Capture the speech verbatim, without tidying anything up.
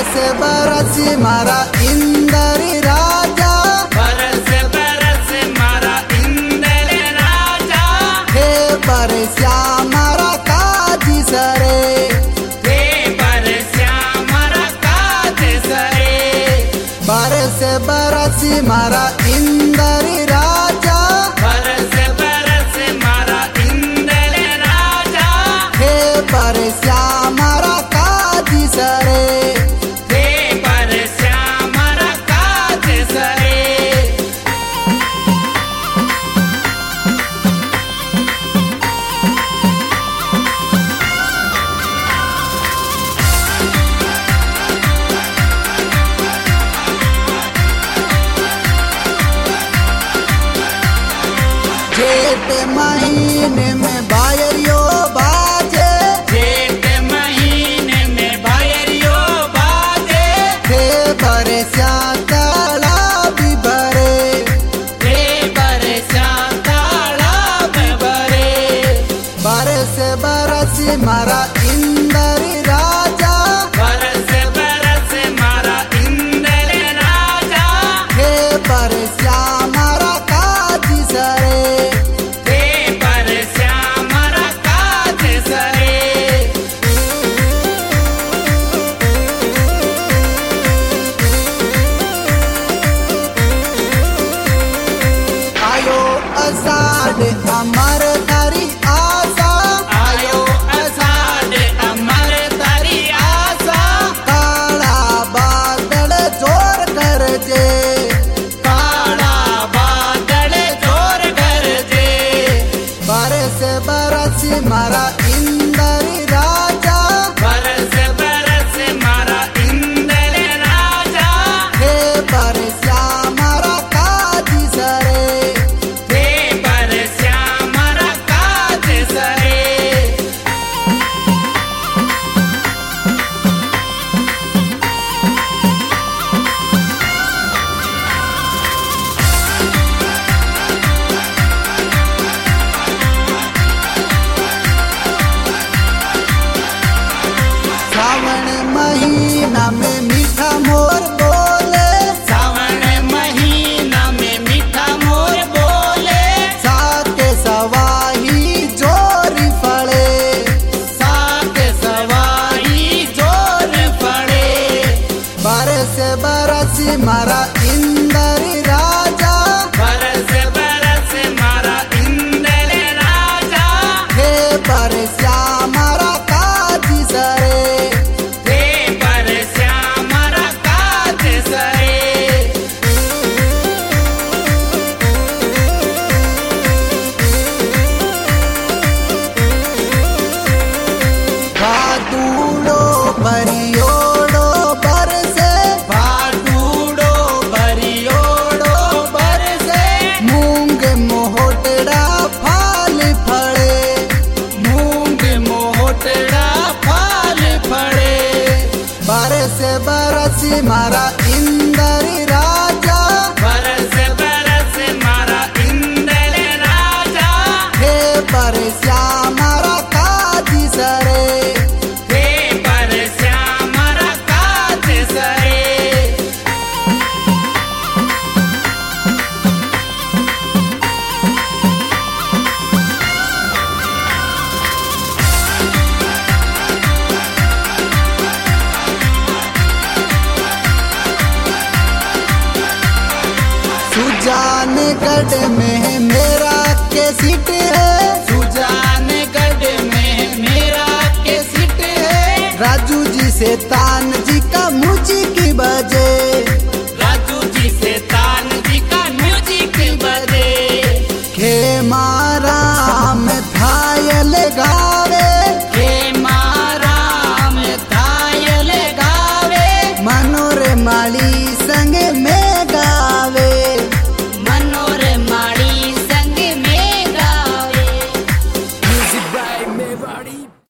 बरस बरस मारा इंदरी राजा, बरस बरस मारा इंदर राजा, हे बरस्या मारा काजी सरे, हे बरस्या मारा काज सरे। बरस बरस मारा इंदरी राजा, बरस बरस मारा इंदर राजा, हे बरस्या मारा काजी सरे, हे बरस्या मारा काज सरे। जेठ महीने में बायरियो बाजे, जेठ महीने में बायरियो बाजे, हे बरस्या तालाब भरे, हे बरस्या तालाब भरे। बरस बरस मारा इंदरी राजा, बरस बरस मारा इंदर राजा, हे बरस्या मारा काजी सरे, हे बरस्या मारा काज सरे। आयो आषाढ़ अमर धरी आशा, आयो आषाढ़ अमर तारी आशा, काला बादल जोर गरजे, काला बादल जोर गरजे। बरस बरस मारा इंदरी राजा, बरस बरस मारा इंदर राजा, हे बरस्या मारा काजी सरे, हे बरस्या मारा काज सरे। श्रावण महीना में मीठा मोर बोले, सावन महीना में मीठा मोर बोले, साके सवाही जोरी फड़े, साथ सवाई जोर पड़े। बरस बरस मारा इंदरी राजा, बरस बरस मारा इंदर राजा, हे बरस्या मारा काजी सरे, हे बरस्या मारा काज सरे। भादूड़ो बरियोड़ो बरसे, भादूड़ो बरियोड़ो बरसे, मूंग मोहटड़ा फाल फड़े, मूंग मोहटड़ा फल फड़े। बरस बरस मारा इंदरी राजा, बरस बरस मारा इंदर राजा, हे बरस्या मारा काजी सरे, हे बरस्या मारा काज सरे। सुजानगढ़ में मेरा के सीट है, सुजानगढ़ में मेरा के सीट है, राजू जी से तान जी का मुझी की बजे,